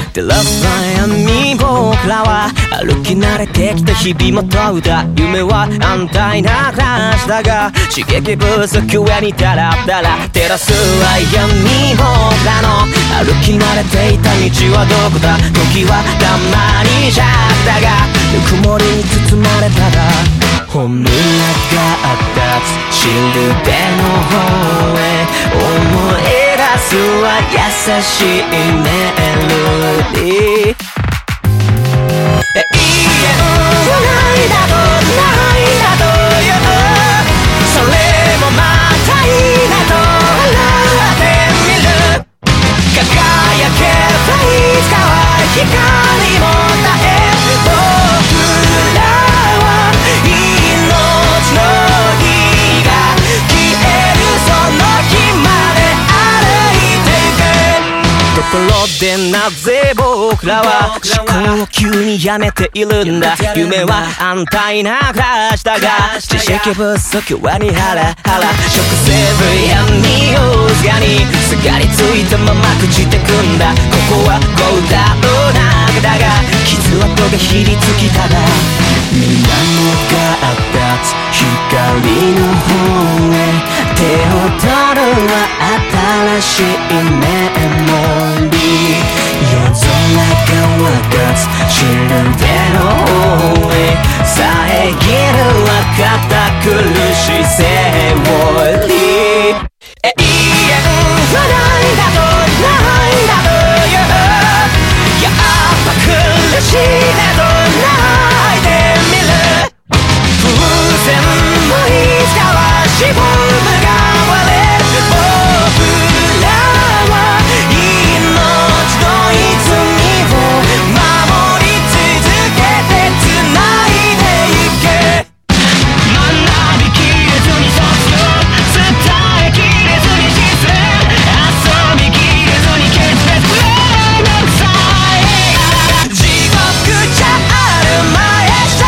照らす闇僕らは歩き慣れてきた日々も問うた夢は安泰な暮らしだが刺激不足上にダラダラ照らすは闇僕らの歩き慣れていた道はどこだ時はたまにシャクだがぬくもりに包まれたら本音が立つシルベの方へ思い出すは優しいメロディー永遠はないだとないだというそれもまたいいなと笑ってみる輝けばいつかは光も絶え僕らは命の火が消えるその日まで歩いてゆくところでなぜ僕らは思考を急にやめているんだ夢は安泰な暮らしだが知識不足はにハラハラ食せぶ闇をすがにすがりついたまま朽ちてくんだここはゴーダの中だが傷跡がひりつきただ水面が立つ光の方へ手を取るは新しいメモリー夜空が分かつシルベの方へ遮るは堅苦しいセオリー永遠はないだとないだというやっぱ苦しいなど泣いてみる風船もいつかはしぼむが割れる僕らは命の泉を守り続けて繋いでゆけ学びきれずに卒業伝えきれずに実践遊びきれずに決別めんどくさい地獄じゃあるまいして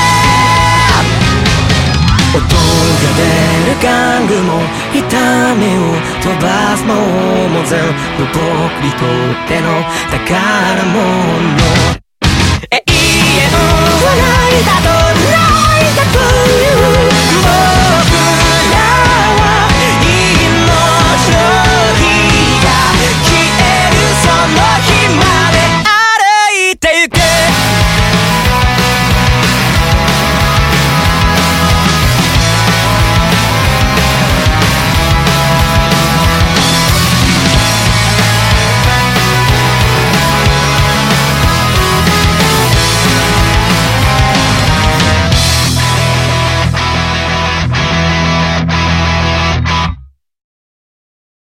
音が出る玩具も痛みを飛ばすのも全部僕にとっての宝物